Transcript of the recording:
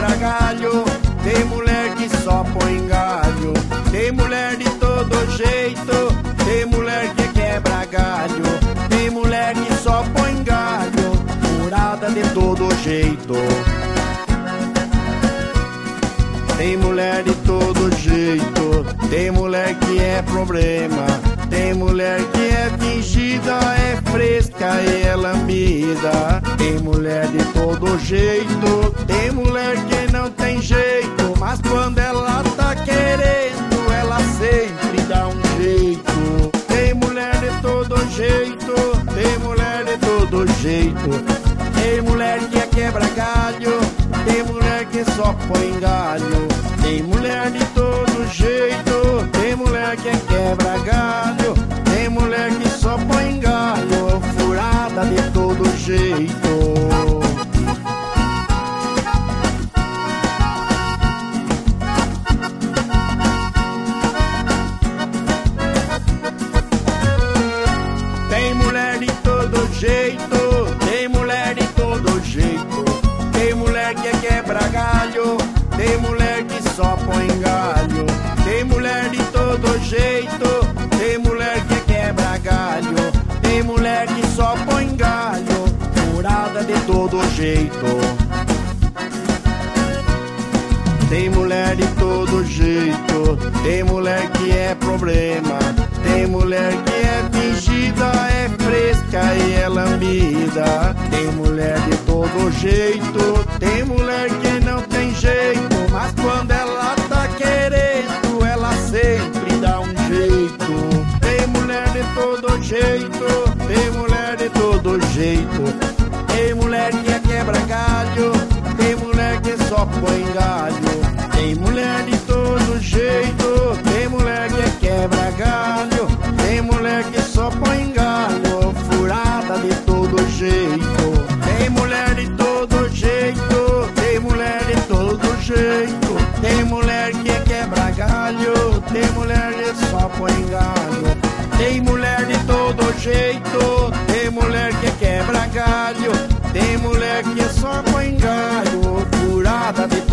quebra galho, tem mulher que só põe galho. Tem mulher de todo jeito, tem mulher que quebra galho. Tem mulher que só põe galho, furada de todo jeito. Tem mulher de todo jeito, tem mulher que é problema. Tem mulher que é fingida, é fresca e é lambida. Tem mulher de todo jeito, tem mulher que não tem jeito, mas quando ela tá querendo, ela sempre dá um jeito. Tem mulher de todo jeito, tem mulher de todo jeito. Tem mulher que é quebra galho, tem mulher que só põe galho. Tem mulher de todo jeito, tem mulher que é quebra galho. Tem mulher que só põe galho, furada de todo jeito. Tem mulher de todo jeito, tem mulher de todo jeito. Tem mulher que é quebra galho, tem mulher que só põe galho. Tem mulher de todo jeito, tem mulher que quebra galho. Tem mulher que só põe galho, furada de todo jeito. Tem mulher de todo jeito, tem mulher que é problema. Tem mulher que é fingida, é fresca e é lambida. Tem mulher de todo jeito, tem mulher que não tem jeito, mas quando ela tá querendo, ela sempre dá um jeito. Tem mulher de todo jeito, tem mulher de todo jeito. Tem mulher que é quebra galho, tem mulher que só põe galho. Tem mulher de todo jeito, tem mulher que é quebra galho. Tem mulher que só põe galho, furada de todo jeito. Tem mulher de todo jeito, tem mulher de todo jeito. Tem mulher que é quebra galho, tem mulher que só põe galho. Tem mulher de todo jeito, tem mulher que quebra galho. Tem mulher que só põe galho, furada de